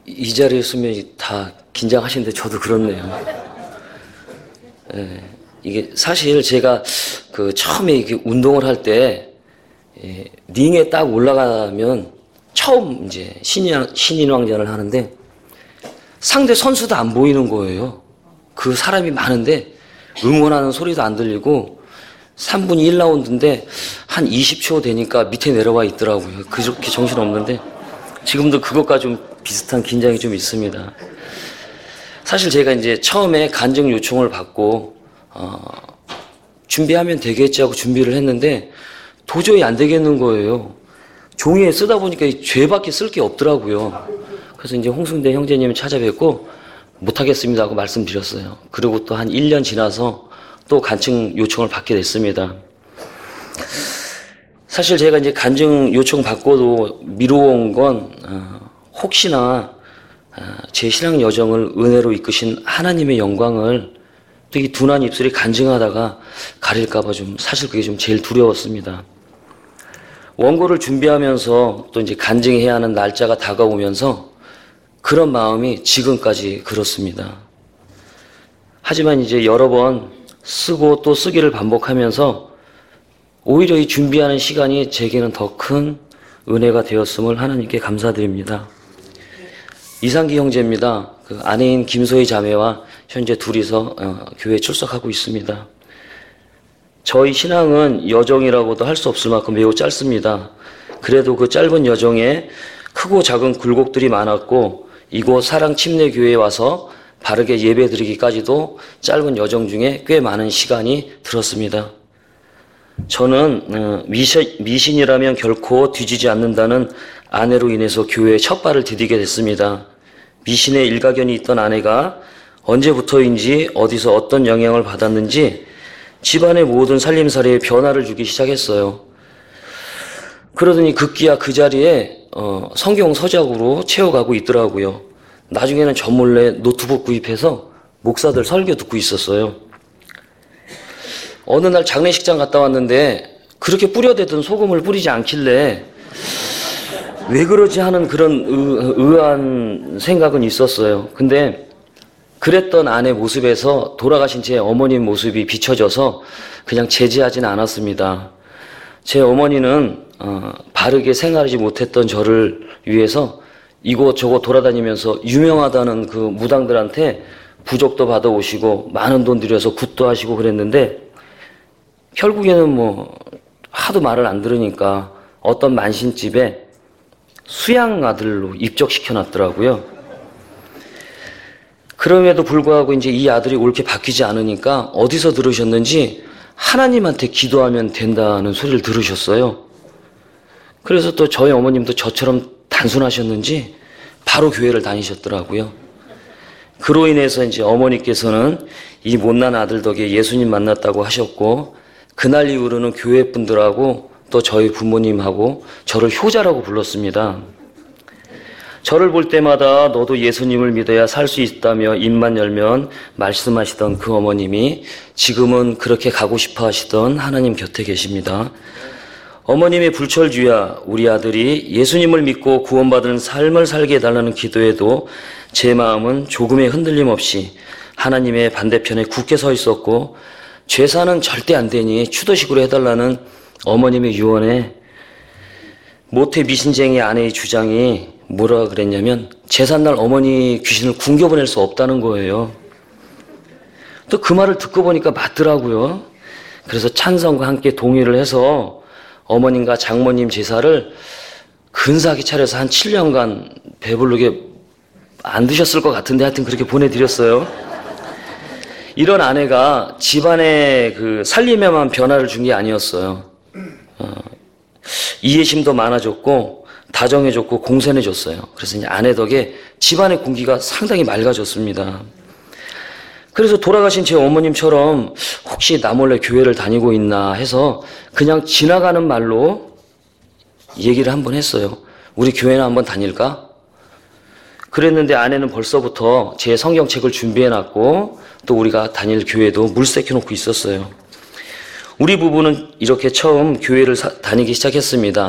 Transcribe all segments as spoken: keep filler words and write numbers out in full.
이 자리에 있으면 다 긴장하시는데 저도 그렇네요. 예, 이게 사실 제가 그 처음에 이게 운동을 할 때 예, 링에 딱 올라가면 처음 이제 신인, 신인왕전을 하는데 상대 선수도 안 보이는 거예요. 그 사람이 많은데 응원하는 소리도 안 들리고 삼 분이 일 라운드인데 한 이십 초 되니까 밑에 내려와 있더라고요. 그렇게 정신없는데 지금도 그것과 좀 비슷한 긴장이 좀 있습니다. 사실 제가 이제 처음에 간증 요청을 받고 어, 준비하면 되겠지 하고 준비를 했는데 도저히 안 되겠는 거예요. 종이에 쓰다 보니까 이 죄밖에 쓸 게 없더라고요. 그래서 이제 홍승대 형제님을 찾아뵙고 못하겠습니다 하고 말씀드렸어요. 그리고 또 한 일 년 지나서 또 간증 요청을 받게 됐습니다. 사실 제가 이제 간증 요청 받고도 미루어온 건 어, 혹시나 어, 제 신앙 여정을 은혜로 이끄신 하나님의 영광을 또 이 둔한 입술이 간증하다가 가릴까봐 좀 사실 그게 좀 제일 두려웠습니다. 원고를 준비하면서 또 이제 간증해야 하는 날짜가 다가오면서 그런 마음이 지금까지 그렇습니다. 하지만 이제 여러 번 쓰고 또 쓰기를 반복하면서 오히려 이 준비하는 시간이 제게는 더 큰 은혜가 되었음을 하나님께 감사드립니다. 이상기 형제입니다. 그 아내인 김소희 자매와 현재 둘이서 어, 교회에 출석하고 있습니다. 저희 신앙은 여정이라고도 할 수 없을 만큼 매우 짧습니다. 그래도 그 짧은 여정에 크고 작은 굴곡들이 많았고 이곳 사랑침례교회에 와서 바르게 예배드리기까지도 짧은 여정 중에 꽤 많은 시간이 들었습니다. 저는 미신이라면 결코 뒤지지 않는다는 아내로 인해서 교회에 첫 발을 디디게 됐습니다. 미신에 일가견이 있던 아내가 언제부터인지 어디서 어떤 영향을 받았는지 집안의 모든 살림살이에 변화를 주기 시작했어요. 그러더니 급기야 그 자리에 어, 성경 서적으로 채워가고 있더라고요. 나중에는 저 몰래 노트북 구입해서 목사들 설교 듣고 있었어요. 어느 날 장례식장 갔다 왔는데 그렇게 뿌려대던 소금을 뿌리지 않길래 왜 그러지 하는 그런 의, 의아한 생각은 있었어요. 근데 그랬던 아내 모습에서 돌아가신 제 어머님 모습이 비춰져서 그냥 제지하지는 않았습니다. 제 어머니는 어, 바르게 생활하지 못했던 저를 위해서 이곳저곳 돌아다니면서 유명하다는 그 무당들한테 부적도 받아오시고 많은 돈 들여서 굿도 하시고 그랬는데 결국에는 뭐 하도 말을 안 들으니까 어떤 만신집에 수양 아들로 입적시켜 놨더라고요. 그럼에도 불구하고 이제 이 아들이 옳게 바뀌지 않으니까 어디서 들으셨는지 하나님한테 기도하면 된다는 소리를 들으셨어요. 그래서 또 저희 어머님도 저처럼 단순하셨는지 바로 교회를 다니셨더라고요. 그로 인해서 이제 어머니께서는 이 못난 아들 덕에 예수님 만났다고 하셨고 그날 이후로는 교회 분들하고 또 저희 부모님하고 저를 효자라고 불렀습니다. 저를 볼 때마다 너도 예수님을 믿어야 살 수 있다며 입만 열면 말씀하시던 그 어머님이 지금은 그렇게 가고 싶어 하시던 하나님 곁에 계십니다. 어머님의 불철주야 우리 아들이 예수님을 믿고 구원받은 삶을 살게 해달라는 기도에도 제 마음은 조금의 흔들림 없이 하나님의 반대편에 굳게 서 있었고 제사는 절대 안 되니 추도식으로 해달라는 어머님의 유언에 모태 미신쟁이 아내의 주장이 뭐라 그랬냐면 제삿날 어머니 귀신을 굶겨보낼 수 없다는 거예요. 또 그 말을 듣고 보니까 맞더라고요. 그래서 찬성과 함께 동의를 해서 어머님과 장모님 제사를 근사하게 차려서 한 칠 년간 배부르게 안 드셨을 것 같은데 하여튼 그렇게 보내드렸어요. 이런 아내가 집안의 그 살림에만 변화를 준 게 아니었어요. 어, 이해심도 많아졌고 다정해졌고 공손해졌어요. 그래서 이제 아내 덕에 집안의 공기가 상당히 맑아졌습니다. 그래서 돌아가신 제 어머님처럼 혹시 나 몰래 교회를 다니고 있나 해서 그냥 지나가는 말로 얘기를 한번 했어요. 우리 교회나 한번 다닐까? 그랬는데 아내는 벌써부터 제 성경책을 준비해놨고 또 우리가 다닐 교회도 물색해놓고 있었어요. 우리 부부는 이렇게 처음 교회를 사, 다니기 시작했습니다.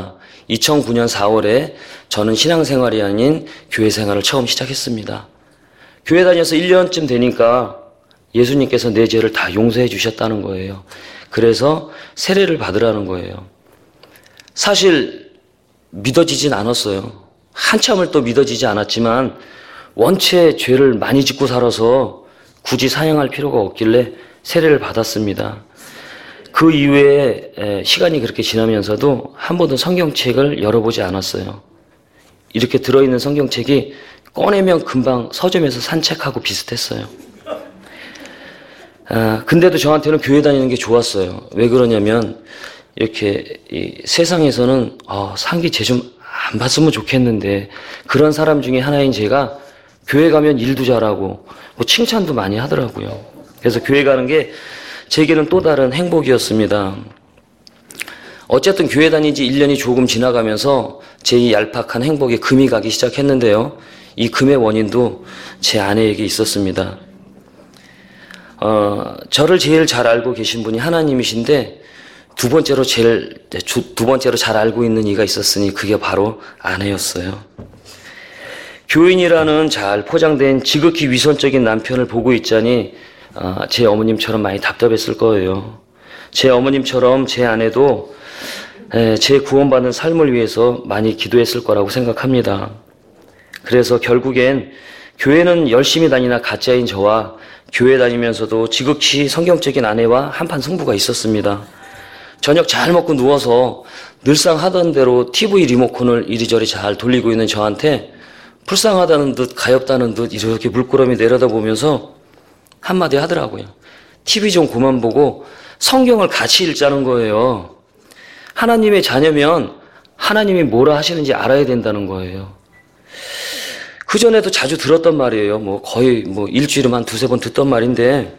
이천구 년 사월에 저는 신앙생활이 아닌 교회 생활을 처음 시작했습니다. 교회 다녀서 일 년쯤 되니까 예수님께서 내 죄를 다 용서해 주셨다는 거예요. 그래서 세례를 받으라는 거예요. 사실 믿어지진 않았어요. 한참을 또 믿어지지 않았지만 원체 죄를 많이 짓고 살아서 굳이 사양할 필요가 없길래 세례를 받았습니다. 그 이후에 시간이 그렇게 지나면서도 한 번도 성경책을 열어보지 않았어요. 이렇게 들어있는 성경책이 꺼내면 금방 서점에서 산책하고 비슷했어요. 아, 근데도 저한테는 교회 다니는 게 좋았어요. 왜 그러냐면 이렇게 이 세상에서는 어, 상기 쟤 좀 안 봤으면 좋겠는데 그런 사람 중에 하나인 제가 교회 가면 일도 잘하고 뭐 칭찬도 많이 하더라고요. 그래서 교회 가는 게 제게는 또 다른 행복이었습니다. 어쨌든 교회 다닌 지 일 년이 조금 지나가면서 제 이 얄팍한 행복에 금이 가기 시작했는데요. 이 금의 원인도 제 아내에게 있었습니다. 어, 저를 제일 잘 알고 계신 분이 하나님이신데 두 번째로 제일 두 번째로 잘 알고 있는 이가 있었으니 그게 바로 아내였어요. 교인이라는 잘 포장된 지극히 위선적인 남편을 보고 있자니 어, 제 어머님처럼 많이 답답했을 거예요. 제 어머님처럼 제 아내도 에, 제 구원받는 삶을 위해서 많이 기도했을 거라고 생각합니다. 그래서 결국엔 교회는 열심히 다니나 가짜인 저와 교회 다니면서도 지극히 성경적인 아내와 한판 승부가 있었습니다. 저녁 잘 먹고 누워서 늘상 하던 대로 티비 리모컨을 이리저리 잘 돌리고 있는 저한테 불쌍하다는 듯 가엾다는 듯 이렇게 물끄러미 내려다보면서 한마디 하더라고요. 티비 좀 그만 보고 성경을 같이 읽자는 거예요. 하나님의 자녀면 하나님이 뭐라 하시는지 알아야 된다는 거예요. 그전에도 자주 들었던 말이에요. 뭐 거의 뭐 일주일에 한 두세 번 듣던 말인데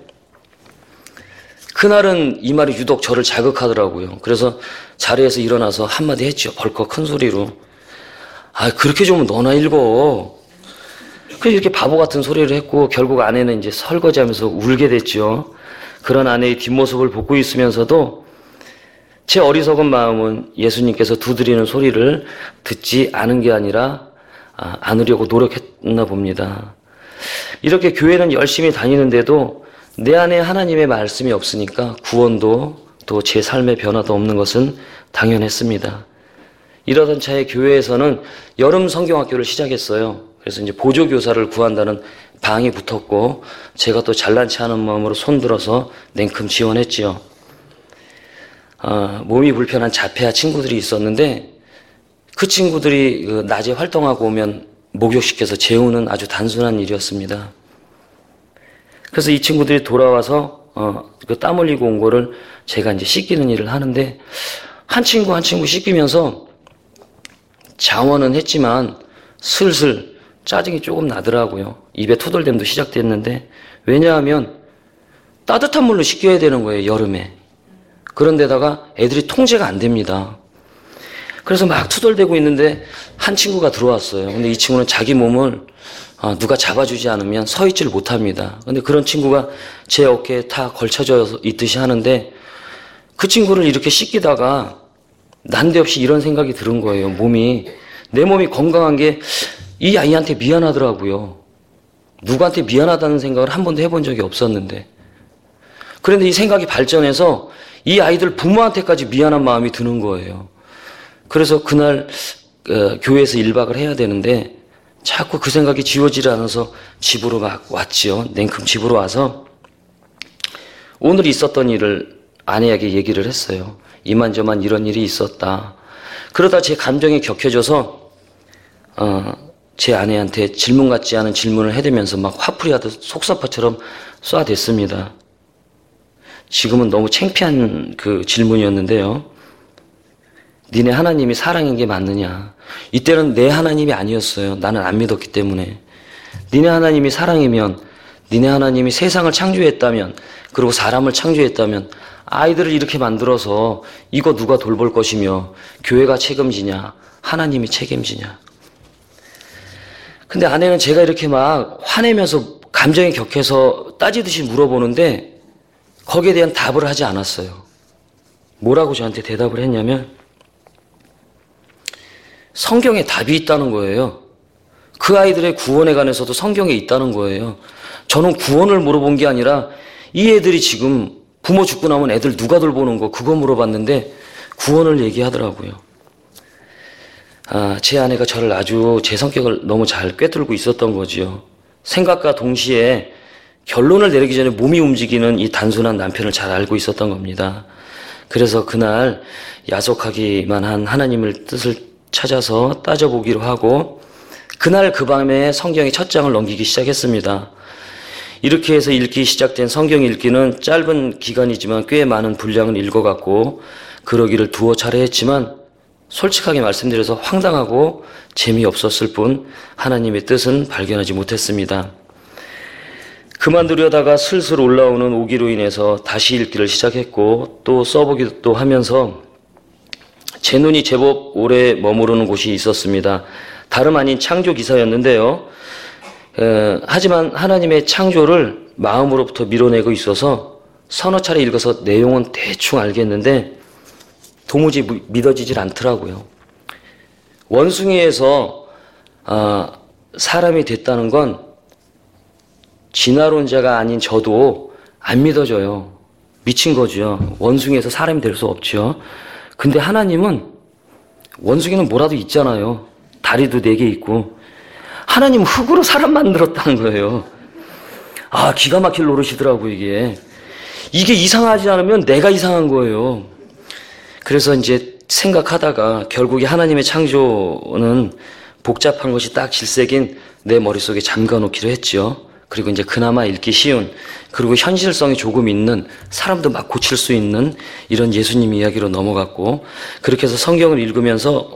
그날은 이 말이 유독 저를 자극하더라고요. 그래서 자리에서 일어나서 한마디 했죠. 벌컥 큰 소리로. 아, 그렇게 좀 너나 읽어. 그래서 이렇게 바보 같은 소리를 했고 결국 아내는 이제 설거지하면서 울게 됐죠. 그런 아내의 뒷모습을 보고 있으면서도 제 어리석은 마음은 예수님께서 두드리는 소리를 듣지 않은 게 아니라 아, 안으려고 노력했나 봅니다. 이렇게 교회는 열심히 다니는데도 내 안에 하나님의 말씀이 없으니까 구원도 또 제 삶의 변화도 없는 것은 당연했습니다. 이러던 차에 교회에서는 여름 성경학교를 시작했어요. 그래서 이제 보조교사를 구한다는 방이 붙었고 제가 또 잘난치 않은 마음으로 손들어서 냉큼 지원했지요. 어, 몸이 불편한 자폐아 친구들이 있었는데 그 친구들이 그 낮에 활동하고 오면 목욕시켜서 재우는 아주 단순한 일이었습니다. 그래서 이 친구들이 돌아와서 어, 그 땀 흘리고 온 거를 제가 이제 씻기는 일을 하는데 한 친구 한 친구 씻기면서 자원은 했지만 슬슬 짜증이 조금 나더라고요. 입에 토들댐도 시작됐는데 왜냐하면 따뜻한 물로 씻겨야 되는 거예요, 여름에. 그런데다가 애들이 통제가 안 됩니다. 그래서 막 투덜대고 있는데 한 친구가 들어왔어요. 근데 이 친구는 자기 몸을 누가 잡아주지 않으면 서 있지를 못합니다. 근데 그런 친구가 제 어깨에 다 걸쳐져 있듯이 하는데 그 친구를 이렇게 씻기다가 난데없이 이런 생각이 들은 거예요. 몸이 내 몸이 건강한 게 이 아이한테 미안하더라고요. 누구한테 미안하다는 생각을 한 번도 해본 적이 없었는데 그런데 이 생각이 발전해서 이 아이들 부모한테까지 미안한 마음이 드는 거예요. 그래서 그날 어, 교회에서 일 박을 해야 되는데 자꾸 그 생각이 지워지지 않아서 집으로 막 왔지요. 냉큼 집으로 와서 오늘 있었던 일을 아내에게 얘기를 했어요. 이만저만 이런 일이 있었다. 그러다 제 감정이 격해져서 어, 제 아내한테 질문 같지 않은 질문을 해대면서 막 화풀이하듯 속사파처럼 쏴댔습니다. 지금은 너무 창피한 그 질문이었는데요. 니네 하나님이 사랑인 게 맞느냐? 이때는 내 하나님이 아니었어요. 나는 안 믿었기 때문에. 니네 하나님이 사랑이면, 니네 하나님이 세상을 창조했다면, 그리고 사람을 창조했다면 아이들을 이렇게 만들어서 이거 누가 돌볼 것이며 교회가 책임지냐? 하나님이 책임지냐? 근데 아내는 제가 이렇게 막 화내면서 감정이 격해서 따지듯이 물어보는데 거기에 대한 답을 하지 않았어요. 뭐라고 저한테 대답을 했냐면 성경에 답이 있다는 거예요. 그 아이들의 구원에 관해서도 성경에 있다는 거예요. 저는 구원을 물어본 게 아니라 이 애들이 지금 부모 죽고 나면 애들 누가 돌보는 거 그거 물어봤는데 구원을 얘기하더라고요. 아, 제 아내가 저를 아주 제 성격을 너무 잘 꿰뚫고 있었던 거지요. 생각과 동시에 결론을 내리기 전에 몸이 움직이는 이 단순한 남편을 잘 알고 있었던 겁니다. 그래서 그날 야속하기만 한 하나님의 뜻을 찾아서 따져보기로 하고 그날 그 밤에 성경의 첫 장을 넘기기 시작했습니다. 이렇게 해서 읽기 시작된 성경 읽기는 짧은 기간이지만 꽤 많은 분량을 읽어갔고 그러기를 두어 차례 했지만 솔직하게 말씀드려서 황당하고 재미없었을 뿐 하나님의 뜻은 발견하지 못했습니다. 그만두려다가 슬슬 올라오는 오기로 인해서 다시 읽기를 시작했고 또 써보기도 하면서 제 눈이 제법 오래 머무르는 곳이 있었습니다. 다름 아닌 창조 기사였는데요. 에, 하지만 하나님의 창조를 마음으로부터 밀어내고 있어서 서너 차례 읽어서 내용은 대충 알겠는데 도무지 믿어지질 않더라고요. 원숭이에서 아, 사람이 됐다는 건 진화론자가 아닌 저도 안 믿어져요. 미친 거죠. 원숭이에서 사람이 될 수 없죠. 근데 하나님은 원숭이는 뭐라도 있잖아요. 다리도 네 개 있고 하나님은 흙으로 사람 만들었다는 거예요. 아, 기가 막힐 노릇이더라고 이게. 이게 이상하지 않으면 내가 이상한 거예요. 그래서 이제 생각하다가 결국에 하나님의 창조는 복잡한 것이 딱 질색인 내 머릿속에 잠가놓기로 했죠. 그리고 이제 그나마 읽기 쉬운 그리고 현실성이 조금 있는 사람도 막 고칠 수 있는 이런 예수님 이야기로 넘어갔고 그렇게 해서 성경을 읽으면서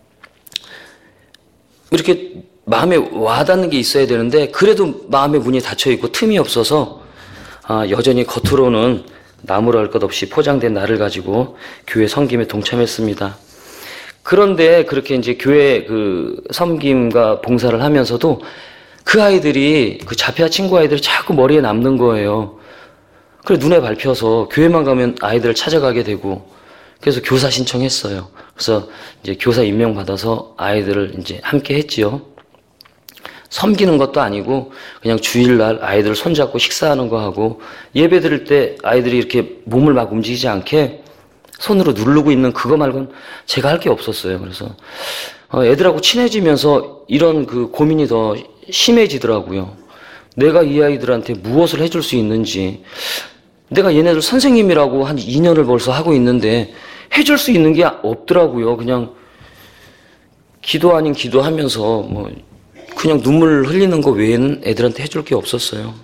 이렇게 마음에 와닿는 게 있어야 되는데 그래도 마음의 문이 닫혀있고 틈이 없어서 아, 여전히 겉으로는 나무랄 할 것 없이 포장된 나를 가지고 교회 섬김에 동참했습니다. 그런데 그렇게 이제 교회 그 섬김과 봉사를 하면서도 그 아이들이 그 자폐아 친구 아이들이 자꾸 머리에 남는 거예요. 그래 눈에 밟혀서 교회만 가면 아이들을 찾아가게 되고 그래서 교사 신청했어요. 그래서 이제 교사 임명받아서 아이들을 이제 함께 했지요. 섬기는 것도 아니고 그냥 주일날 아이들 손잡고 식사하는 거 하고 예배 드릴 때 아이들이 이렇게 몸을 막 움직이지 않게 손으로 누르고 있는 그거 말고는 제가 할 게 없었어요. 그래서 애들하고 친해지면서 이런 그 고민이 더 심해지더라고요. 내가 이 아이들한테 무엇을 해줄 수 있는지 내가 얘네들 선생님이라고 한 이 년을 벌써 하고 있는데 해줄 수 있는 게 없더라고요. 그냥 기도 아닌 기도하면서 뭐 그냥 눈물 흘리는 거 외에는 애들한테 해줄 게 없었어요.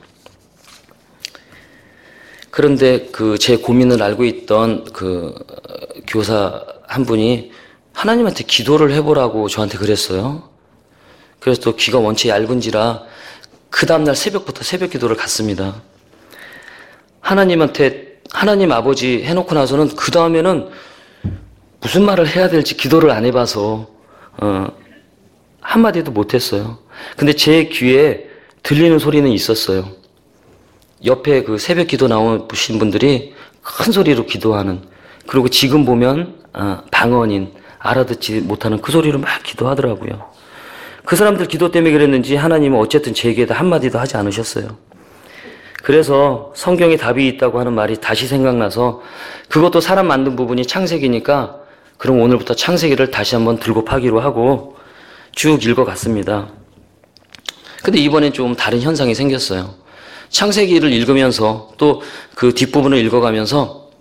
그런데 그 제 고민을 알고 있던 그 교사 한 분이 하나님한테 기도를 해보라고 저한테 그랬어요. 그래서 또 귀가 원체 얇은지라 그 다음날 새벽부터 새벽 기도를 갔습니다. 하나님한테 하나님 아버지 해놓고 나서는 그 다음에는 무슨 말을 해야 될지 기도를 안 해봐서 어, 한마디도 못했어요. 근데 제 귀에 들리는 소리는 있었어요. 옆에 그 새벽 기도 나오신 분들이 큰 소리로 기도하는 그리고 지금 보면 아, 방언인 알아듣지 못하는 그 소리로 막 기도하더라고요. 그 사람들 기도 때문에 그랬는지 하나님은 어쨌든 제게도 한마디도 하지 않으셨어요. 그래서 성경에 답이 있다고 하는 말이 다시 생각나서 그것도 사람 만든 부분이 창세기니까 그럼 오늘부터 창세기를 다시 한번 들고 파기로 하고 쭉 읽어갔습니다. 근데 이번엔 좀 다른 현상이 생겼어요. 창세기를 읽으면서 또 그 뒷부분을 읽어가면서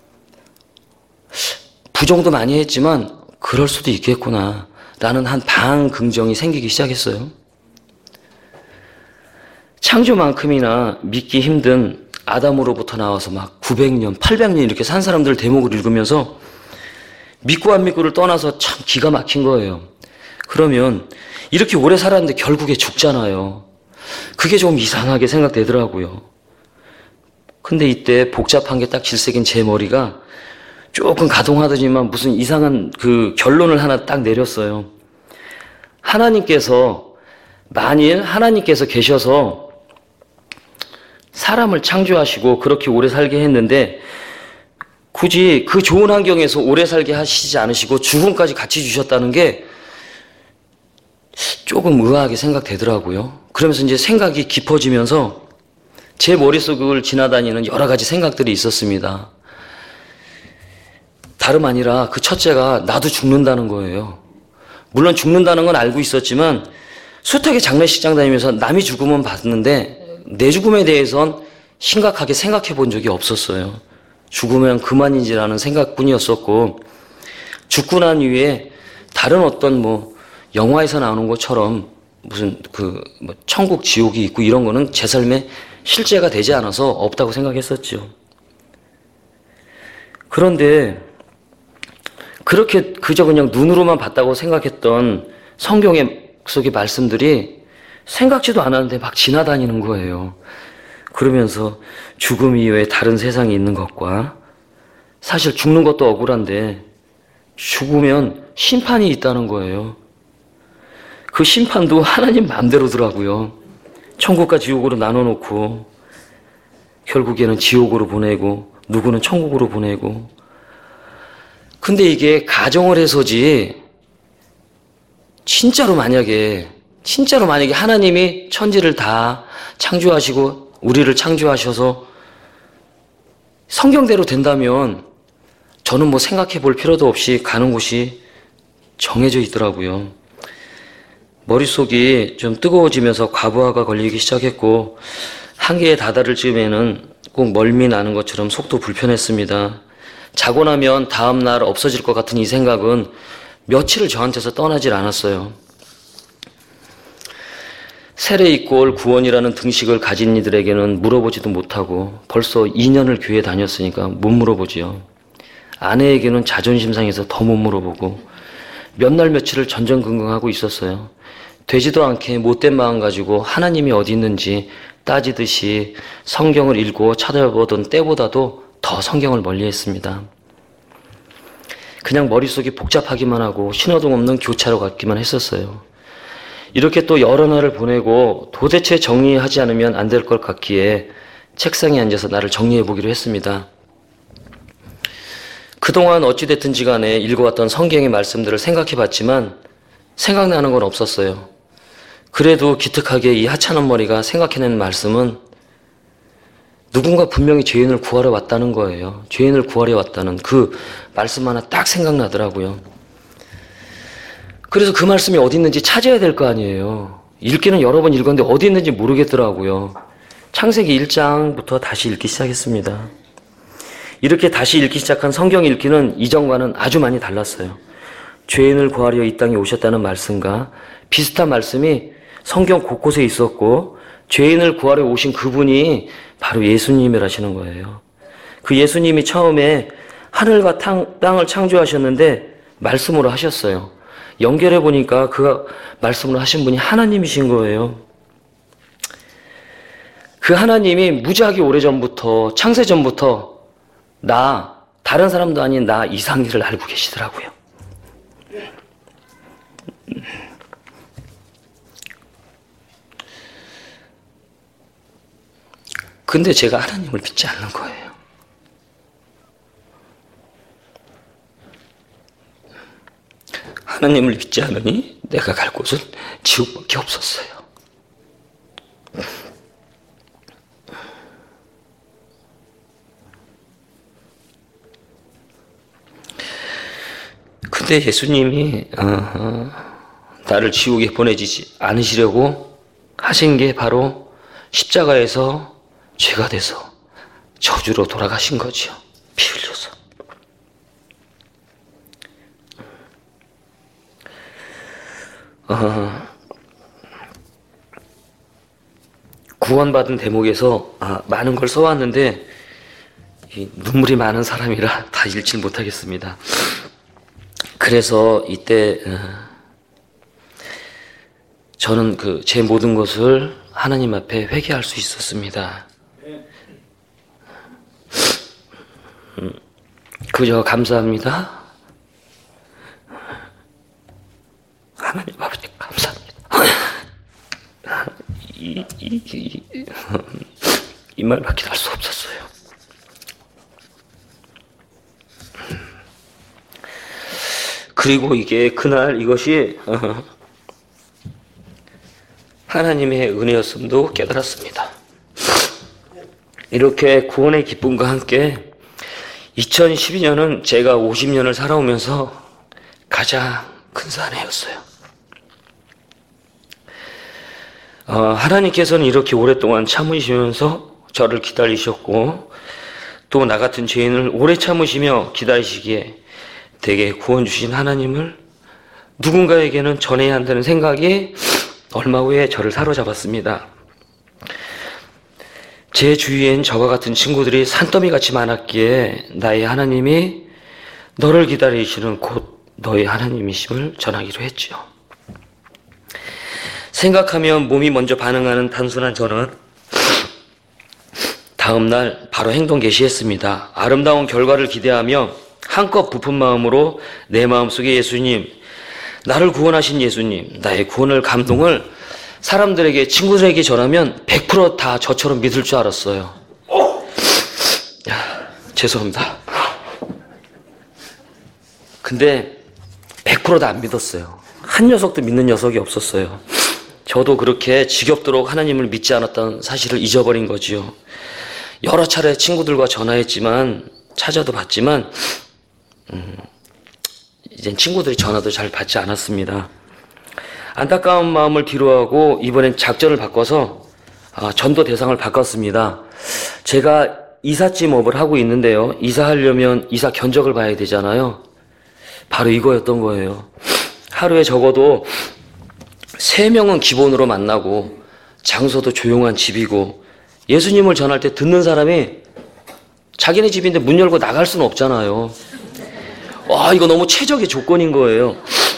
부정도 많이 했지만 그럴 수도 있겠구나 라는 한 반긍정이 생기기 시작했어요. 창조만큼이나 믿기 힘든 아담으로부터 나와서 막 구백 년, 팔백 년 이렇게 산 사람들 대목을 읽으면서 믿고 안 믿고를 떠나서 참 기가 막힌 거예요. 그러면 이렇게 오래 살았는데 결국에 죽잖아요. 그게 좀 이상하게 생각되더라고요. 근데 이때 복잡한 게 딱 질색인 제 머리가 조금 가동하더니만 무슨 이상한 그 결론을 하나 딱 내렸어요. 하나님께서 만일 하나님께서 계셔서 사람을 창조하시고 그렇게 오래 살게 했는데 굳이 그 좋은 환경에서 오래 살게 하시지 않으시고 죽음까지 같이 주셨다는 게 조금 의아하게 생각되더라고요. 그러면서 이제 생각이 깊어지면서 제 머릿속을 지나다니는 여러 가지 생각들이 있었습니다. 다름 아니라 그 첫째가 나도 죽는다는 거예요. 물론 죽는다는 건 알고 있었지만 숱하게 장례식장 다니면서 남이 죽으면 봤는데 내 죽음에 대해선 심각하게 생각해 본 적이 없었어요. 죽으면 그만이지라는 생각뿐이었었고, 죽고 난 이후에 다른 어떤 뭐 영화에서 나오는 것처럼 무슨 그 뭐 천국 지옥이 있고 이런 거는 제 삶에 실제가 되지 않아서 없다고 생각했었죠. 그런데 그렇게 그저 그냥 눈으로만 봤다고 생각했던 성경의 속의 말씀들이 생각지도 않았는데 막 지나다니는 거예요. 그러면서 죽음 이후에 다른 세상이 있는 것과, 사실 죽는 것도 억울한데 죽으면 심판이 있다는 거예요. 그 심판도 하나님 마음대로더라고요. 천국과 지옥으로 나눠놓고 결국에는 지옥으로 보내고 누구는 천국으로 보내고. 근데 이게 가정을 해서지 진짜로 만약에 진짜로 만약에 하나님이 천지를 다 창조하시고 우리를 창조하셔서 성경대로 된다면 저는 뭐 생각해 볼 필요도 없이 가는 곳이 정해져 있더라고요. 머릿속이 좀 뜨거워지면서 과부하가 걸리기 시작했고, 한계에 다다를 즈음에는 꼭 멀미 나는 것처럼 속도 불편했습니다. 자고 나면 다음날 없어질 것 같은 이 생각은 며칠을 저한테서 떠나질 않았어요. 세례 있고 올 구원이라는 등식을 가진 이들에게는 물어보지도 못하고, 벌써 이 년을 교회 다녔으니까 못 물어보지요. 아내에게는 자존심 상해서 더 못 물어보고 몇 날 며칠을 전전긍긍하고 있었어요. 되지도 않게 못된 마음 가지고 하나님이 어디 있는지 따지듯이 성경을 읽고 찾아보던 때보다도 더 성경을 멀리했습니다. 그냥 머릿속이 복잡하기만 하고 신호등 없는 교차로 같기만 했었어요. 이렇게 또 여러 날을 보내고 도대체 정리하지 않으면 안 될 것 같기에 책상에 앉아서 나를 정리해 보기로 했습니다. 그동안 어찌됐든지 간에 읽어왔던 성경의 말씀들을 생각해 봤지만 생각나는 건 없었어요. 그래도 기특하게 이 하찮은 머리가 생각해낸 말씀은 누군가 분명히 죄인을 구하러 왔다는 거예요. 죄인을 구하러 왔다는 그 말씀 하나 딱 생각나더라고요. 그래서 그 말씀이 어디 있는지 찾아야 될 거 아니에요. 읽기는 여러 번 읽었는데 어디 있는지 모르겠더라고요. 창세기 일 장부터 다시 읽기 시작했습니다. 이렇게 다시 읽기 시작한 성경 읽기는 이전과는 아주 많이 달랐어요. 죄인을 구하려 이 땅에 오셨다는 말씀과 비슷한 말씀이 성경 곳곳에 있었고, 죄인을 구하러 오신 그분이 바로 예수님이라시는 거예요. 그 예수님이 처음에 하늘과 땅을 창조하셨는데 말씀으로 하셨어요. 연결해 보니까 그 말씀으로 하신 분이 하나님이신 거예요. 그 하나님이 무지하게 오래전부터, 창세전부터 나, 다른 사람도 아닌 나 이상희를 알고 계시더라고요. 근데 제가 하나님을 믿지 않는 거예요. 하나님을 믿지 않으니 내가 갈 곳은 지옥밖에 없었어요. 근데 예수님이 어, 나를 지옥에 보내지 않으시려고 하신 게 바로 십자가에서 죄가 돼서 저주로 돌아가신 거죠. 피 흘려서. 어, 구원받은 대목에서 아, 많은 걸 써왔는데 이 눈물이 많은 사람이라 다 읽질 못하겠습니다. 그래서 이때 어, 저는 그 제 모든 것을 하나님 앞에 회개할 수 있었습니다. 음, 그저 감사합니다. 하나님 아버지 감사합니다. 이, 이, 이, 이 말밖에 할 수 없었어요. 그리고 이게 그날 이것이 어, 하나님의 은혜였음도 깨달았습니다. 이렇게 구원의 기쁨과 함께 이천십이 년은 제가 오십 년을 살아오면서 가장 큰 사례였어요. 어, 하나님께서는 이렇게 오랫동안 참으시면서 저를 기다리셨고, 또 나 같은 죄인을 오래 참으시며 기다리시기에 되게 구원 주신 하나님을 누군가에게는 전해야 한다는 생각이 얼마 후에 저를 사로잡았습니다. 제 주위엔 저와 같은 친구들이 산더미같이 많았기에 나의 하나님이 너를 기다리시는 곧 너의 하나님이심을 전하기로 했죠. 생각하면 몸이 먼저 반응하는 단순한 저는 다음날 바로 행동 개시했습니다. 아름다운 결과를 기대하며 한껏 부푼 마음으로 내 마음속에 예수님, 나를 구원하신 예수님, 나의 구원을 감동을 사람들에게, 친구들에게 전하면 백 퍼센트 다 저처럼 믿을 줄 알았어요. 야, 죄송합니다. 근데 백 퍼센트 다 안 믿었어요. 한 녀석도 믿는 녀석이 없었어요. 저도 그렇게 지겹도록 하나님을 믿지 않았다는 사실을 잊어버린 거지요. 여러 차례 친구들과 전화했지만, 찾아도 봤지만 음, 이젠 친구들이 전화도 잘 받지 않았습니다. 안타까운 마음을 뒤로하고 이번엔 작전을 바꿔서 아, 전도 대상을 바꿨습니다. 제가 이삿짐업을 하고 있는데요. 이사하려면 이사 견적을 봐야 되잖아요. 바로 이거였던 거예요. 하루에 적어도 세 명은 기본으로 만나고, 장소도 조용한 집이고, 예수님을 전할 때 듣는 사람이 자기네 집인데 문 열고 나갈 수는 없잖아요. 와, 이거 너무 최적의 조건인 거예요.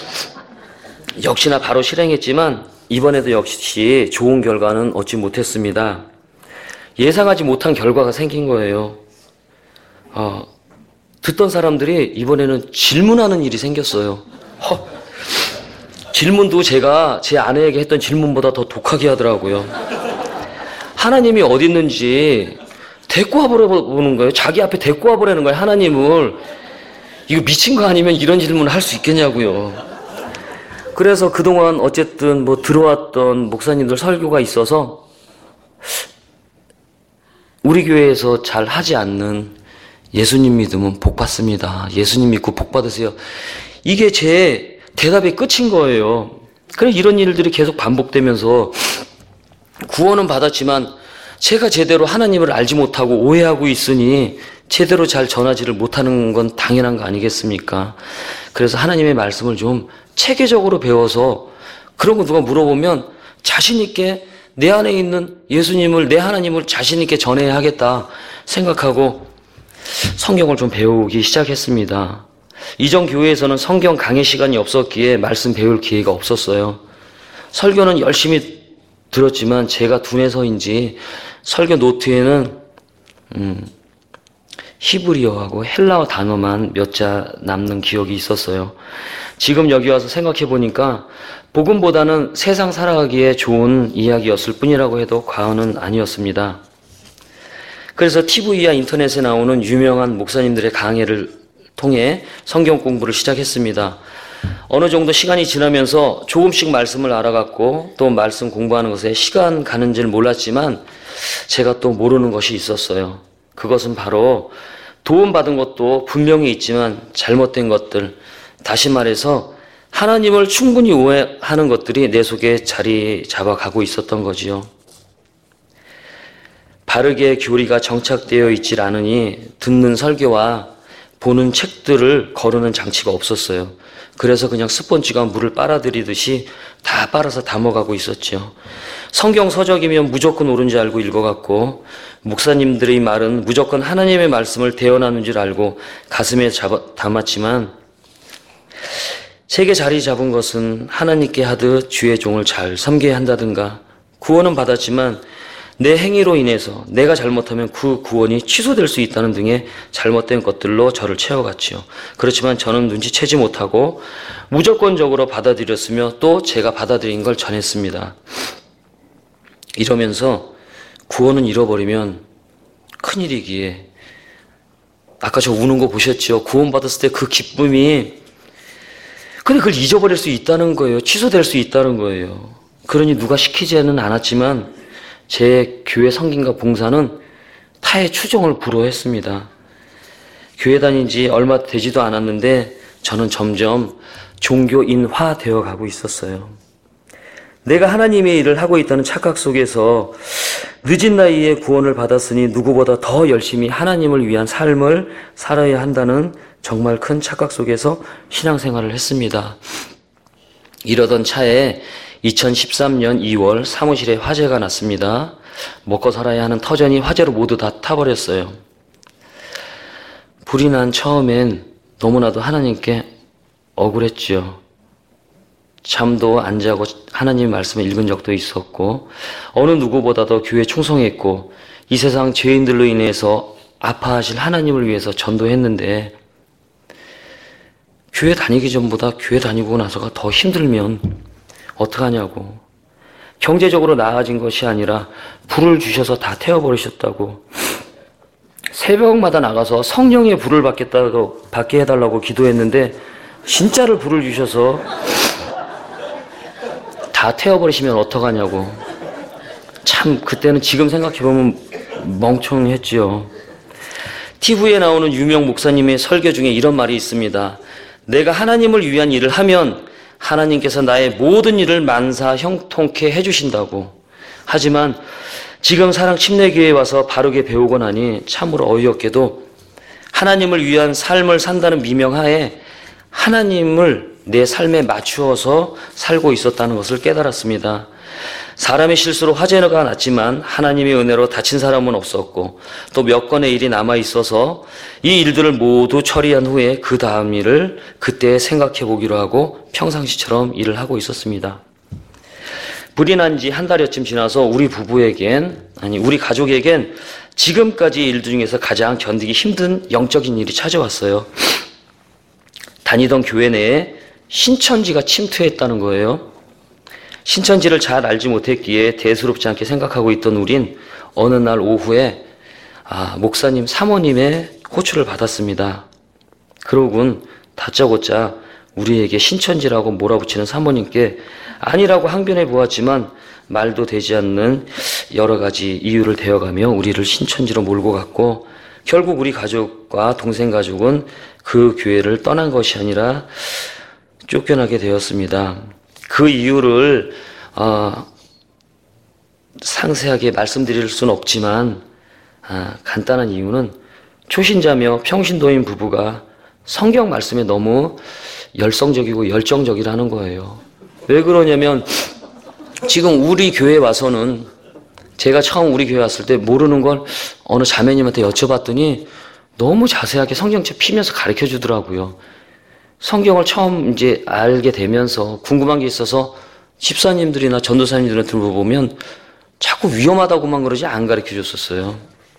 역시나 바로 실행했지만 이번에도 역시 좋은 결과는 얻지 못했습니다. 예상하지 못한 결과가 생긴 거예요. 어, 듣던 사람들이 이번에는 질문하는 일이 생겼어요. 허, 질문도 제가 제 아내에게 했던 질문보다 더 독하게 하더라고요. 하나님이 어디 있는지 데리고 와보는 거예요. 자기 앞에 데리고 와보라는 거예요, 하나님을. 이거 미친 거 아니면 이런 질문을 할 수 있겠냐고요. 그래서 그동안 어쨌든 뭐 들어왔던 목사님들 설교가 있어서 우리 교회에서 잘 하지 않는 예수님 믿으면 복 받습니다. 예수님 믿고 복 받으세요. 이게 제 대답의 끝인 거예요. 그래, 이런 일들이 계속 반복되면서 구원은 받았지만 제가 제대로 하나님을 알지 못하고 오해하고 있으니 제대로 잘 전하지를 못하는 건 당연한 거 아니겠습니까? 그래서 하나님의 말씀을 좀 체계적으로 배워서, 그런 거 누가 물어보면 자신 있게 내 안에 있는 예수님을, 내 하나님을 자신 있게 전해야 하겠다 생각하고 성경을 좀 배우기 시작했습니다. 이전 교회에서는 성경 강의 시간이 없었기에 말씀 배울 기회가 없었어요. 설교는 열심히 들었지만 제가 둔해서인지 설교 노트에는 음, 히브리어하고 헬라어 단어만 몇 자 남는 기억이 있었어요. 지금 여기 와서 생각해 보니까 복음보다는 세상 살아가기에 좋은 이야기였을 뿐이라고 해도 과언은 아니었습니다. 그래서 티비와 인터넷에 나오는 유명한 목사님들의 강해를 통해 성경 공부를 시작했습니다. 어느 정도 시간이 지나면서 조금씩 말씀을 알아갔고, 또 말씀 공부하는 것에 시간 가는 줄 몰랐지만 제가 또 모르는 것이 있었어요. 그것은 바로 도움받은 것도 분명히 있지만 잘못된 것들, 다시 말해서 하나님을 충분히 오해하는 것들이 내 속에 자리 잡아가고 있었던 거지요. 바르게 교리가 정착되어 있질 않으니 듣는 설교와 보는 책들을 거르는 장치가 없었어요. 그래서 그냥 스펀지가 물을 빨아들이듯이 다 빨아서 담아가고 있었죠. 성경 서적이면 무조건 옳은지 알고 읽어갔고, 목사님들의 말은 무조건 하나님의 말씀을 대언하는 줄 알고 가슴에 잡아, 담았지만, 제게 자리 잡은 것은 하나님께 하듯 주의 종을 잘 섬겨야 한다든가, 구원은 받았지만 내 행위로 인해서 내가 잘못하면 그 구원이 취소될 수 있다는 등의 잘못된 것들로 저를 채워갔지요. 그렇지만 저는 눈치채지 못하고 무조건적으로 받아들였으며 또 제가 받아들인 걸 전했습니다. 이러면서 구원은 잃어버리면 큰일이기에, 아까 저 우는 거 보셨죠? 구원받았을 때 그 기쁨이, 근데 그걸 잊어버릴 수 있다는 거예요. 취소될 수 있다는 거예요. 그러니 누가 시키지는 않았지만 제 교회 성김과 봉사는 타의 추종을 불허했습니다. 교회 다닌 지 얼마 되지도 않았는데 저는 점점 종교인화 되어 가고 있었어요. 내가 하나님의 일을 하고 있다는 착각 속에서 늦은 나이에 구원을 받았으니 누구보다 더 열심히 하나님을 위한 삶을 살아야 한다는 정말 큰 착각 속에서 신앙생활을 했습니다. 이러던 차에 이천십삼 년 이월 사무실에 화재가 났습니다. 먹고 살아야 하는 터전이 화재로 모두 다 타버렸어요. 불이 난 처음엔 너무나도 하나님께 억울했죠. 잠도 안 자고 하나님의 말씀을 읽은 적도 있었고 어느 누구보다도 교회에 충성했고 이 세상 죄인들로 인해서 아파하실 하나님을 위해서 전도했는데 교회 다니기 전보다 교회 다니고 나서가 더 힘들면 어떡하냐고. 경제적으로 나아진 것이 아니라 불을 주셔서 다 태워버리셨다고. 새벽마다 나가서 성령의 불을 받겠다고, 받게 해달라고 기도했는데 진짜를 불을 주셔서 다 태워버리시면 어떡하냐고. 참 그때는 지금 생각해보면 멍청했지요. 티비에 나오는 유명 목사님의 설교 중에 이런 말이 있습니다. 내가 하나님을 위한 일을 하면 하나님께서 나의 모든 일을 만사 형통케 해주신다고. 하지만 지금 사랑 침례교회에 와서 바르게 배우고 나니 참으로 어이없게도 하나님을 위한 삶을 산다는 미명하에 하나님을 내 삶에 맞추어서 살고 있었다는 것을 깨달았습니다. 사람의 실수로 화재가 났지만 하나님의 은혜로 다친 사람은 없었고 또 몇 건의 일이 남아 있어서 이 일들을 모두 처리한 후에 그 다음 일을 그때 생각해 보기로 하고 평상시처럼 일을 하고 있었습니다. 불이 난 지 한 달여쯤 지나서 우리 부부에겐, 아니 우리 가족에겐 지금까지 일 중에서 가장 견디기 힘든 영적인 일이 찾아왔어요. 다니던 교회 내에 신천지가 침투했다는 거예요. 신천지를 잘 알지 못했기에 대수롭지 않게 생각하고 있던 우린 어느 날 오후에 아, 목사님 사모님의 호출을 받았습니다. 그러군 다짜고짜 우리에게 신천지라고 몰아붙이는 사모님께 아니라고 항변해 보았지만 말도 되지 않는 여러 가지 이유를 대어가며 우리를 신천지로 몰고 갔고 결국 우리 가족과 동생 가족은 그 교회를 떠난 것이 아니라 쫓겨나게 되었습니다. 그 이유를 어, 상세하게 말씀드릴 수는 없지만 아, 간단한 이유는 초신자며 평신도인 부부가 성경 말씀에 너무 열성적이고 열정적이라는 거예요. 왜 그러냐면 지금 우리 교회에 와서는 제가 처음 우리 교회 왔을 때 모르는 걸 어느 자매님한테 여쭤봤더니 너무 자세하게 성경책 피면서 가르쳐 주더라고요. 성경을 처음 이제 알게 되면서 궁금한 게 있어서 집사님들이나 전도사님들한테 물어보면 자꾸 위험하다고만 그러지 안 가르쳐 줬었어요.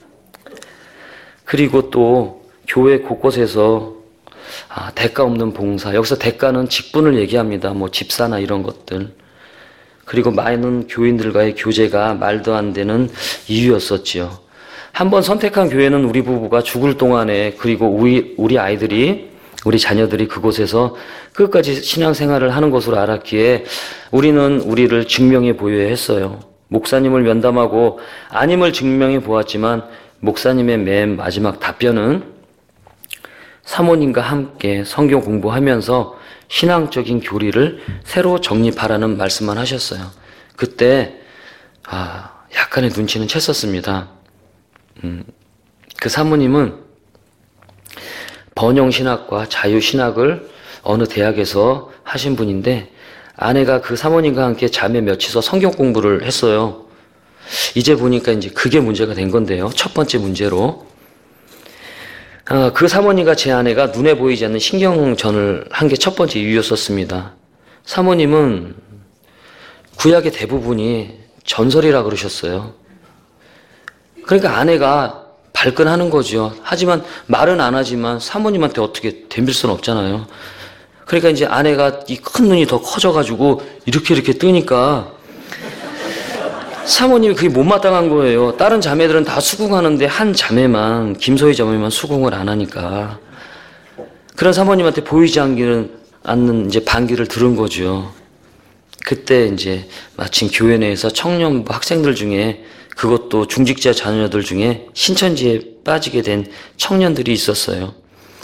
그리고 또 교회 곳곳에서 아, 대가 없는 봉사, 여기서 대가는 직분을 얘기합니다. 뭐 집사나 이런 것들. 그리고 많은 교인들과의 교제가 말도 안 되는 이유였었지요. 한번 선택한 교회는 우리 부부가 죽을 동안에 그리고 우리, 우리 아이들이 우리 자녀들이 그곳에서 끝까지 신앙생활을 하는 것으로 알았기에 우리는 우리를 증명해 보여야 했어요. 목사님을 면담하고 아님을 증명해 보았지만 목사님의 맨 마지막 답변은 사모님과 함께 성경 공부하면서 신앙적인 교리를 새로 정립하라는 말씀만 하셨어요. 그때 아, 약간의 눈치는 챘었습니다. 음, 그 사모님은 번영신학과 자유신학을 어느 대학에서 하신 분인데 아내가 그 사모님과 함께 잠에 며치서 성경 공부를 했어요. 이제 보니까 이제 그게 문제가 된 건데요. 첫 번째 문제로. 아, 그 사모님과 제 아내가 눈에 보이지 않는 신경전을 한 게 첫 번째 이유였었습니다. 사모님은 구약의 대부분이 전설이라 그러셨어요. 그러니까 아내가 발끈하는 거죠. 하지만 말은 안 하지만 사모님한테 어떻게 덤빌 수는 없잖아요. 그러니까 이제 아내가 이 큰 눈이 더 커져가지고 이렇게 이렇게 뜨니까 사모님이 그게 못마땅한 거예요. 다른 자매들은 다 수긍하는데 한 자매만, 김소희 자매만 수긍을 안 하니까. 그런 사모님한테 보이지 않기는, 않는 이제 반기를 들은 거죠. 그때 이제 마침 교회 내에서 청년부 학생들 중에, 그것도 중직자 자녀들 중에 신천지에 빠지게 된 청년들이 있었어요.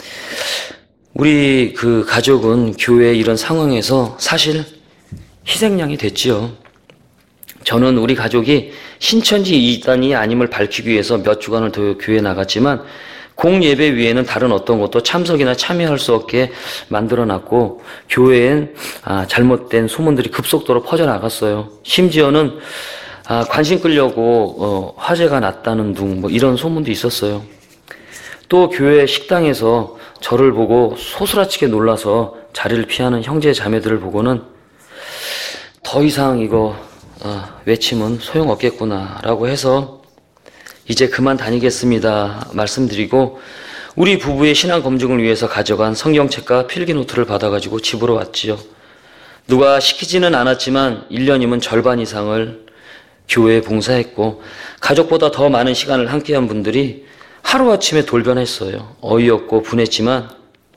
우리 그 가족은 교회 이런 상황에서 사실 희생양이 됐지요. 저는 우리 가족이 신천지 이단이 아님을 밝히기 위해서 몇 주간을 더 교회에 나갔지만 공예배 위에는 다른 어떤 것도 참석이나 참여할 수 없게 만들어놨고, 교회엔 아, 잘못된 소문들이 급속도로 퍼져나갔어요. 심지어는 아, 관심 끌려고 어, 화재가 났다는 둥 뭐 이런 소문도 있었어요. 또 교회 식당에서 저를 보고 소스라치게 놀라서 자리를 피하는 형제 자매들을 보고는 더 이상 이거 어, 외침은 소용없겠구나라고 해서 이제 그만 다니겠습니다 말씀드리고, 우리 부부의 신앙 검증을 위해서 가져간 성경책과 필기노트를 받아가지고 집으로 왔지요. 누가 시키지는 않았지만 일 년이면 절반 이상을 교회에 봉사했고, 가족보다 더 많은 시간을 함께한 분들이 하루아침에 돌변했어요. 어이없고 분했지만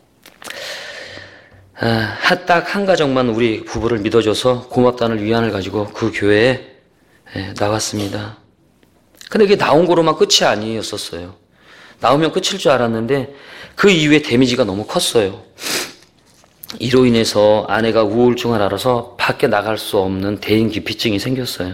아, 딱 한 가정만 우리 부부를 믿어줘서 고맙다는 위안을 가지고 그 교회에 예, 나왔습니다. 근데 이게 나온 거로만 끝이 아니었었어요. 나오면 끝일 줄 알았는데 그 이후에 데미지가 너무 컸어요. 이로 인해서 아내가 우울증을 앓아서 밖에 나갈 수 없는 대인기피증이 생겼어요.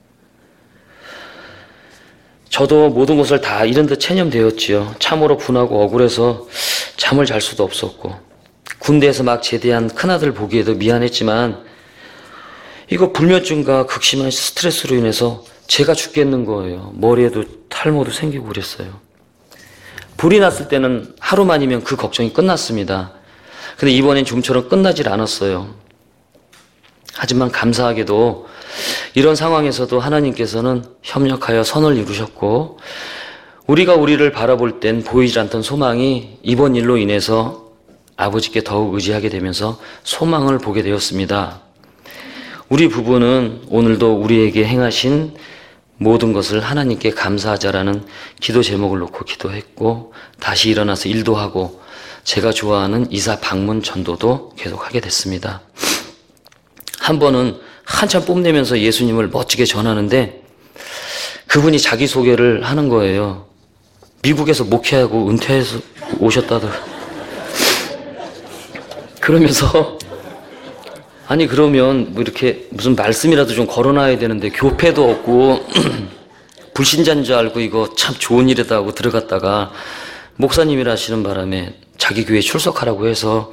저도 모든 것을 다 잃은 듯 체념되었지요. 참으로 분하고 억울해서 잠을 잘 수도 없었고, 군대에서 막 제대한 큰아들 보기에도 미안했지만 이거 불면증과 극심한 스트레스로 인해서 제가 죽겠는 거예요. 머리에도 탈모도 생기고 그랬어요. 불이 났을 때는 하루만이면 그 걱정이 끝났습니다. 근데 이번엔 좀처럼 끝나질 않았어요. 하지만 감사하게도 이런 상황에서도 하나님께서는 협력하여 선을 이루셨고, 우리가 우리를 바라볼 땐 보이지 않던 소망이 이번 일로 인해서 아버지께 더욱 의지하게 되면서 소망을 보게 되었습니다. 우리 부부는 오늘도 우리에게 행하신 모든 것을 하나님께 감사하자라는 기도 제목을 놓고 기도했고, 다시 일어나서 일도 하고 제가 좋아하는 이사 방문 전도도 계속하게 됐습니다. 한 번은 한참 뽐내면서 예수님을 멋지게 전하는데 그분이 자기소개를 하는 거예요. 미국에서 목회하고 은퇴해서 오셨다더라고요. 그러면서 아니 그러면 뭐 이렇게 무슨 말씀이라도 좀 걸어놔야 되는데 교패도 없고 불신자인 줄 알고 이거 참 좋은 일이다 하고 들어갔다가 목사님이라 하시는 바람에 자기 교회에 출석하라고 해서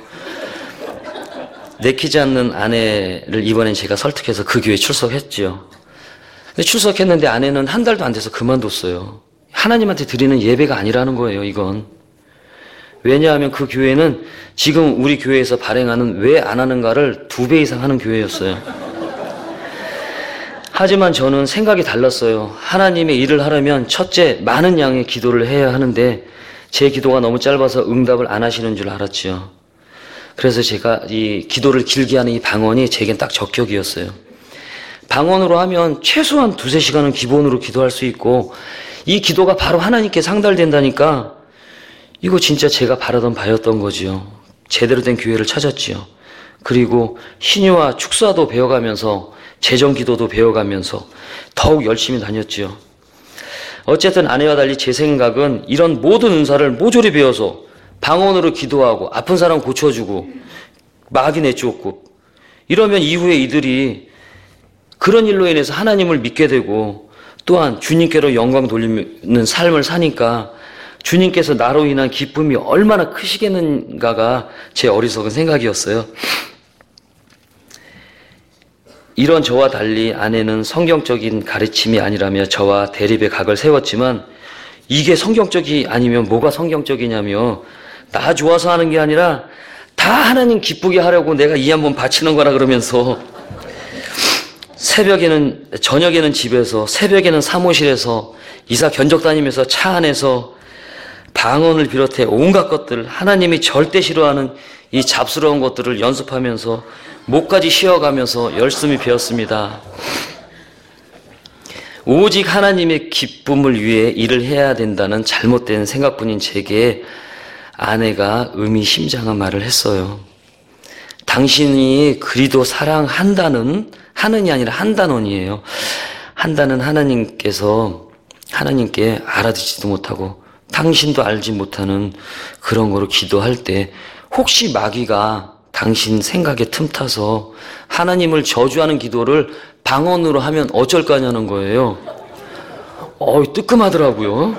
내키지 않는 아내를 이번엔 제가 설득해서 그 교회에 출석했죠. 근데 출석했는데 아내는 한 달도 안 돼서 그만뒀어요. 하나님한테 드리는 예배가 아니라는 거예요, 이건. 왜냐하면 그 교회는 지금 우리 교회에서 발행하는 왜 안 하는가를 두 배 이상 하는 교회였어요. 하지만 저는 생각이 달랐어요. 하나님의 일을 하려면 첫째, 많은 양의 기도를 해야 하는데 제 기도가 너무 짧아서 응답을 안 하시는 줄 알았지요. 그래서 제가 이 기도를 길게 하는 이 방언이 제겐 딱 적격이었어요. 방언으로 하면 최소한 두세 시간은 기본으로 기도할 수 있고, 이 기도가 바로 하나님께 상달된다니까 이거 진짜 제가 바라던 바였던 거지요. 제대로 된 교회를 찾았지요. 그리고 신유와 축사도 배워가면서 재정기도도 배워가면서 더욱 열심히 다녔지요. 어쨌든 아내와 달리 제 생각은 이런 모든 은사를 모조리 배워서 방언으로 기도하고 아픈 사람 고쳐주고 마귀 내쫓고 이러면 이후에 이들이 그런 일로 인해서 하나님을 믿게 되고 또한 주님께로 영광 돌리는 삶을 사니까 주님께서 나로 인한 기쁨이 얼마나 크시겠는가가 제 어리석은 생각이었어요. 이런 저와 달리 아내는 성경적인 가르침이 아니라며 저와 대립의 각을 세웠지만 이게 성경적이 아니면 뭐가 성경적이냐며 나 좋아서 하는 게 아니라 다 하나님 기쁘게 하려고 내가 이 한 번 바치는 거라 그러면서 새벽에는 저녁에는 집에서 새벽에는 사무실에서 이사 견적 다니면서 차 안에서 방언을 비롯해 온갖 것들 하나님이 절대 싫어하는 이 잡스러운 것들을 연습하면서 목까지 쉬어가면서 열심히 배웠습니다. 오직 하나님의 기쁨을 위해 일을 해야 된다는 잘못된 생각뿐인 제게 아내가 의미심장한 말을 했어요. 당신이 그리도 사랑한다는, 하는이 아니라 한다는이에요. 한다는 하나님께서 하나님께 알아듣지도 못하고 당신도 알지 못하는 그런 거로 기도할 때 혹시 마귀가 당신 생각에 틈타서 하나님을 저주하는 기도를 방언으로 하면 어쩔 거냐는 거예요. 어이, 뜨끔하더라고요.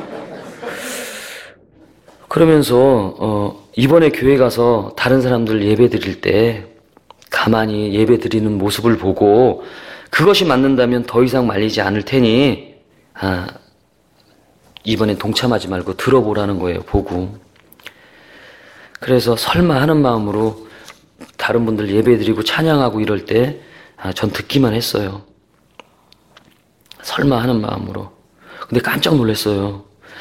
그러면서 어, 이번에 교회 가서 다른 사람들 예배 드릴 때 가만히 예배 드리는 모습을 보고 그것이 맞는다면 더 이상 말리지 않을 테니 아, 이번엔 동참하지 말고 들어보라는 거예요. 보고. 그래서 설마 하는 마음으로 다른 분들 예배 드리고 찬양하고 이럴 때 아, 전 듣기만 했어요. 설마 하는 마음으로. 근데 깜짝 놀랐어요.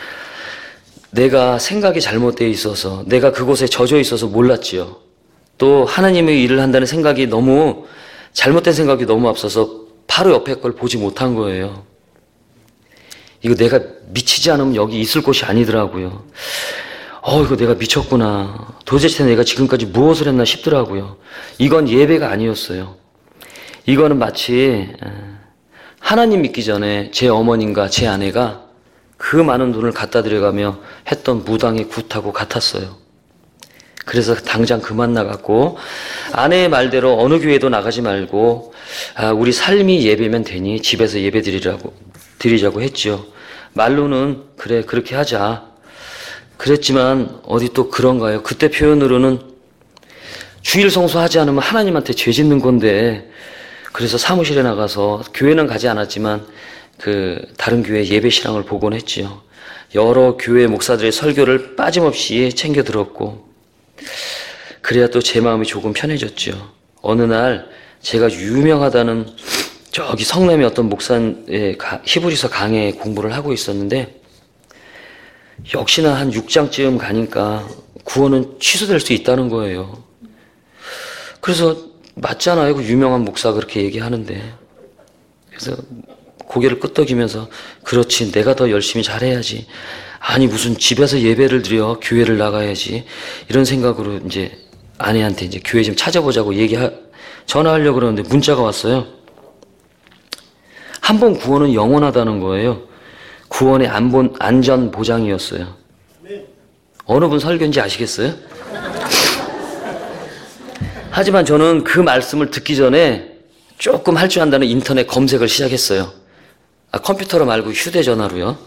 내가 생각이 잘못되어 있어서, 내가 그곳에 젖어 있어서 몰랐지요. 또 하나님의 일을 한다는 생각이 너무, 잘못된 생각이 너무 앞서서 바로 옆에 걸 보지 못한 거예요. 이거 내가 미치지 않으면 여기 있을 곳이 아니더라고요. 어, 이거 내가 미쳤구나. 도대체 내가 지금까지 무엇을 했나 싶더라고요. 이건 예배가 아니었어요. 이거는 마치 하나님 믿기 전에 제 어머님과 제 아내가 그 많은 돈을 갖다 드려가며 했던 무당의 굿하고 같았어요. 그래서 당장 그만 나갔고 아내의 말대로 어느 교회도 나가지 말고 아, 우리 삶이 예배면 되니 집에서 예배 드리라고 드리자고 했죠. 말로는 그래 그렇게 하자 그랬지만 어디 또 그런가요? 그때 표현으로는 주일 성수하지 않으면 하나님한테 죄 짓는 건데 그래서 사무실에 나가서 교회는 가지 않았지만 그 다른 교회 예배 실황을 보곤 했지요. 여러 교회 목사들의 설교를 빠짐없이 챙겨 들었고 그래야 또 제 마음이 조금 편해졌죠. 어느 날 제가 유명하다는 저기 성남의 어떤 목사의 히브리서 강해 공부를 하고 있었는데 역시나 한 육 장쯤 가니까 구원은 취소될 수 있다는 거예요. 그래서 맞잖아요. 그 유명한 목사 그렇게 얘기하는데. 그래서 고개를 끄덕이면서 그렇지 내가 더 열심히 잘해야지. 아니 무슨 집에서 예배를 드려 교회를 나가야지. 이런 생각으로 이제 아내한테 이제 교회 좀 찾아보자고 얘기 전화하려고 그러는데 문자가 왔어요. 한 번 구원은 영원하다는 거예요. 구원의 안본, 안전 보장이었어요. 어느 분 설교인지 아시겠어요? 하지만 저는 그 말씀을 듣기 전에 조금 할 줄 안다는 인터넷 검색을 시작했어요. 아, 컴퓨터로 말고 휴대전화로요.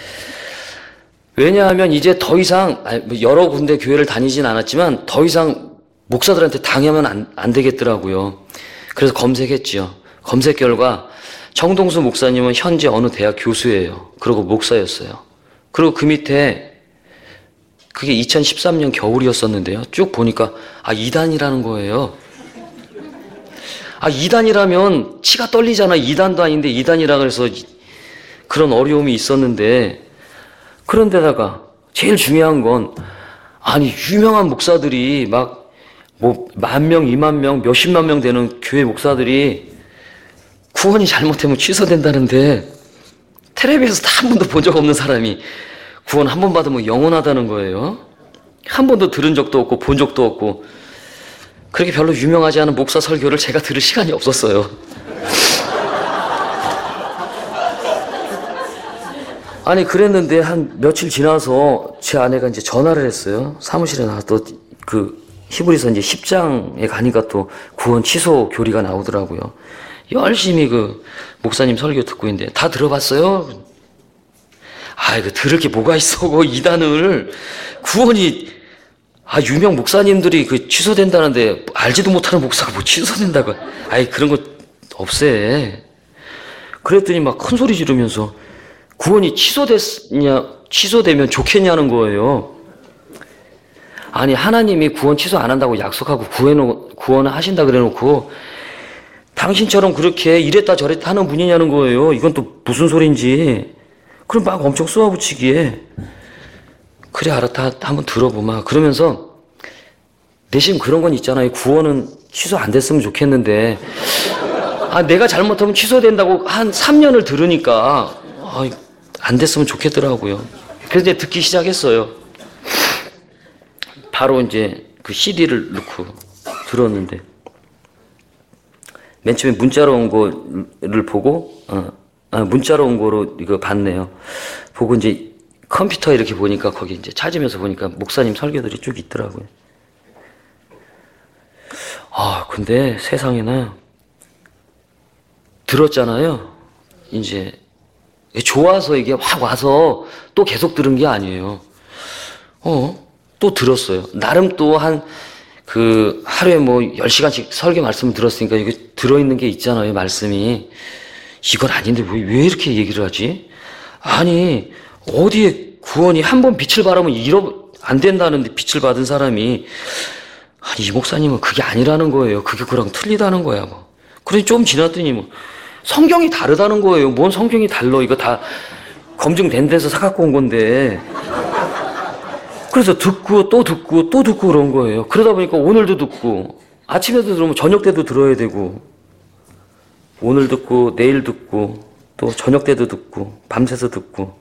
왜냐하면 이제 더 이상 여러 군데 교회를 다니진 않았지만 더 이상 목사들한테 당하면 안, 안 되겠더라고요. 그래서 검색했지요. 검색 결과 정동수 목사님은 현재 어느 대학 교수예요. 그리고 목사였어요. 그리고 그 밑에 그게 이천십삼 년 겨울이었었는데요. 쭉 보니까 아 이단이라는 거예요. 아 이단이라면 치가 떨리잖아. 이단도 아닌데 이단이라 그래서 그런 어려움이 있었는데 그런데다가 제일 중요한 건 아니 유명한 목사들이 막 뭐 만 명, 이만 명, 몇십만 명 되는 교회 목사들이 구원이 잘못되면 취소된다는데 텔레비에서 다 한 번도 본 적 없는 사람이 구원 한 번 받으면 영원하다는 거예요. 한 번도 들은 적도 없고 본 적도 없고 그렇게 별로 유명하지 않은 목사 설교를 제가 들을 시간이 없었어요. 아니 그랬는데 한 며칠 지나서 제 아내가 이제 전화를 했어요. 사무실에 나와 또 그 히브리서 이제 십 장에 가니까 또 구원 취소 교리가 나오더라고요. 열심히 그 목사님 설교 듣고 있는데 다 들어봤어요? 아이 그 들을 게 뭐가 있어. 그 이단을 구원이 아 유명 목사님들이 그 취소된다는데 알지도 못하는 목사가 뭐 취소된다고. 아이 그런 거 없애. 그랬더니 막 큰 소리 지르면서 구원이 취소됐냐 취소되면 좋겠냐는 거예요. 아니 하나님이 구원 취소 안 한다고 약속하고 구해놓 구원을 하신다 그래놓고 당신처럼 그렇게 이랬다 저랬다 하는 분이냐는 거예요. 이건 또 무슨 소린지. 그럼 막 엄청 쏘아붙이기에 그래 알았다 한번 들어보마. 그러면서 내심 그런 건 있잖아요. 구원은 취소 안 됐으면 좋겠는데 아 내가 잘못하면 취소된다고 한 삼 년을 들으니까 아, 안 됐으면 좋겠더라고요. 그래서 이제 듣기 시작했어요. 바로 이제 그 씨디를 넣고 들었는데 맨 처음에 문자로 온 거를 보고, 어, 아, 문자로 온 거로 이거 봤네요. 보고 이제 컴퓨터 이렇게 보니까 거기 이제 찾으면서 보니까 목사님 설교들이 쭉 있더라고요. 아, 근데 세상에나 들었잖아요. 이제 좋아서 이게 확 와서 또 계속 들은 게 아니에요. 어, 또 들었어요. 나름 또 한 그 하루에 뭐 열 시간씩 설교 말씀을 들었으니까 이게 들어있는 게 있잖아요. 말씀이. 이건 아닌데 왜, 왜 이렇게 얘기를 하지? 아니, 어디에 구원이 한 번 빛을 발하면 잃어 안 된다는데 빛을 받은 사람이, 아니 이 목사님은 그게 아니라는 거예요. 그게 그랑 틀리다는 거야 뭐. 그러니 좀 지났더니 뭐 성경이 다르다는 거예요. 뭔 성경이 달라. 이거 다 검증된 데서 사갖고 온 건데. 그래서 듣고 또 듣고 또 듣고 그런 거예요. 그러다 보니까 오늘도 듣고 아침에도 들으면 저녁 때도 들어야 되고, 오늘 듣고 내일 듣고 또 저녁 때도 듣고 밤새서 듣고,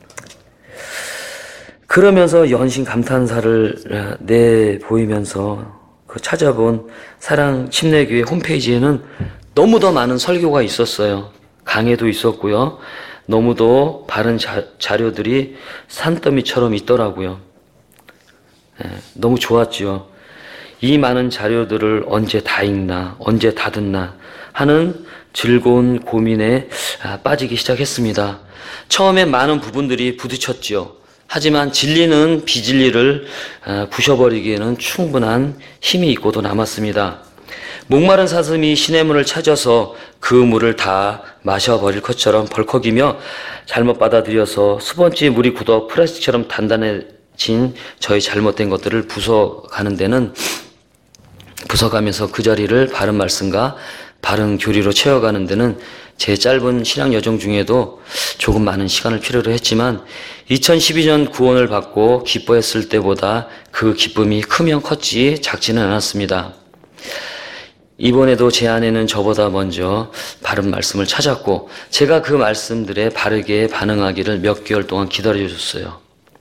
그러면서 연신 감탄사를 내보이면서 그 찾아본 사랑 침례교회 홈페이지에는 너무도 많은 설교가 있었어요. 강해도 있었고요. 너무도 바른 자, 자료들이 산더미처럼 있더라고요. 예, 너무 좋았죠. 이 많은 자료들을 언제 다 읽나, 언제 다 듣나 하는 즐거운 고민에 빠지기 시작했습니다. 처음에 많은 부분들이 부딪혔죠. 하지만 진리는 비진리를 부셔버리기에는 충분한 힘이 있고도 남았습니다. 목마른 사슴이 시냇물을 찾아서 그 물을 다 마셔버릴 것처럼 벌컥이며 잘못 받아들여서 수번째 물이 굳어 플라스틱처럼 단단해진 저희 잘못된 것들을 부숴가는 데는, 부숴가면서 그 자리를 바른 말씀과 바른 교리로 채워가는 데는 제 짧은 신앙 여정 중에도 조금 많은 시간을 필요로 했지만, 이천십이 년 구원을 받고 기뻐했을 때보다 그 기쁨이 크면 컸지 작지는 않았습니다. 이번에도 제 아내는 저보다 먼저 바른 말씀을 찾았고, 제가 그 말씀들에 바르게 반응하기를 몇 개월 동안 기다려줬어요.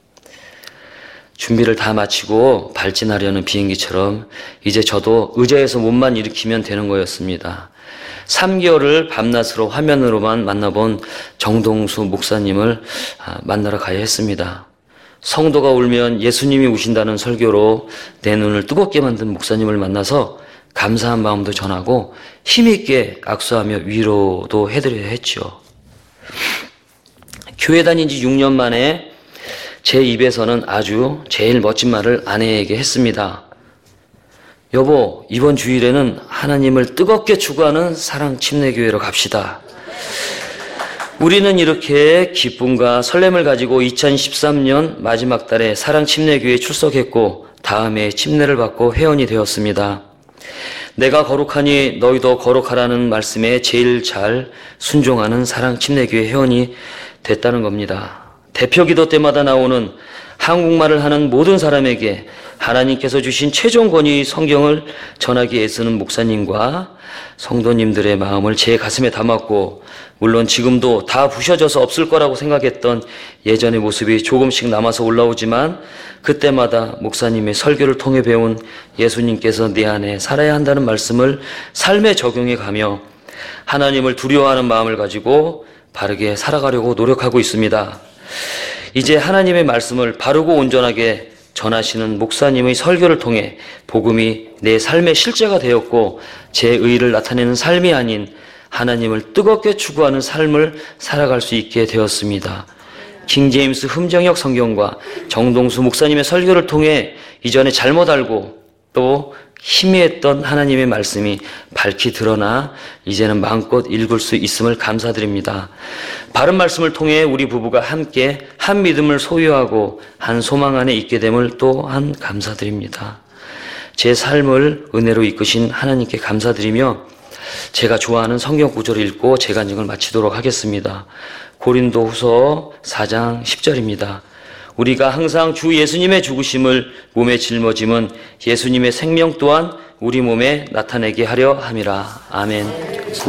준비를 다 마치고 발진하려는 비행기처럼 이제 저도 의자에서 몸만 일으키면 되는 거였습니다. 삼 개월을 밤낮으로 화면으로만 만나본 정동수 목사님을 만나러 가야 했습니다. 성도가 울면 예수님이 우신다는 설교로 내 눈을 뜨겁게 만든 목사님을 만나서 감사한 마음도 전하고 힘있게 악수하며 위로도 해드려야 했죠. 교회 다닌 지 육 년 만에 제 입에서는 아주 제일 멋진 말을 아내에게 했습니다. 여보, 이번 주일에는 하나님을 뜨겁게 추구하는 사랑 침례교회로 갑시다. 우리는 이렇게 기쁨과 설렘을 가지고 이천십삼 년 마지막 달에 사랑 침례교회에 출석했고, 다음에 침례를 받고 회원이 되었습니다. 내가 거룩하니 너희도 거룩하라는 말씀에 제일 잘 순종하는 사랑 침례교회 회원이 됐다는 겁니다. 대표 기도 때마다 나오는 한국말을 하는 모든 사람에게 하나님께서 주신 최종 권위 성경을 전하기 애쓰는 목사님과 성도님들의 마음을 제 가슴에 담았고, 물론 지금도 다 부셔져서 없을 거라고 생각했던 예전의 모습이 조금씩 남아서 올라오지만, 그때마다 목사님의 설교를 통해 배운 예수님께서 내 안에 살아야 한다는 말씀을 삶에 적용해 가며 하나님을 두려워하는 마음을 가지고 바르게 살아가려고 노력하고 있습니다. 이제 하나님의 말씀을 바르고 온전하게 전하시는 목사님의 설교를 통해 복음이 내 삶의 실제가 되었고, 제 의의를 나타내는 삶이 아닌 하나님을 뜨겁게 추구하는 삶을 살아갈 수 있게 되었습니다. 킹제임스 흠정역 성경과 정동수 목사님의 설교를 통해 이전에 잘못 알고 또 희미했던 하나님의 말씀이 밝히 드러나 이제는 마음껏 읽을 수 있음을 감사드립니다. 바른 말씀을 통해 우리 부부가 함께 한 믿음을 소유하고 한 소망 안에 있게 됨을 또한 감사드립니다. 제 삶을 은혜로 이끄신 하나님께 감사드리며 제가 좋아하는 성경 구절을 읽고 제 간증을 마치도록 하겠습니다. 고린도후서 사 장 십 절입니다. 우리가 항상 주 예수님의 죽으심을 몸에 짊어짐은 예수님의 생명 또한 우리 몸에 나타내게 하려 함이라. 아멘.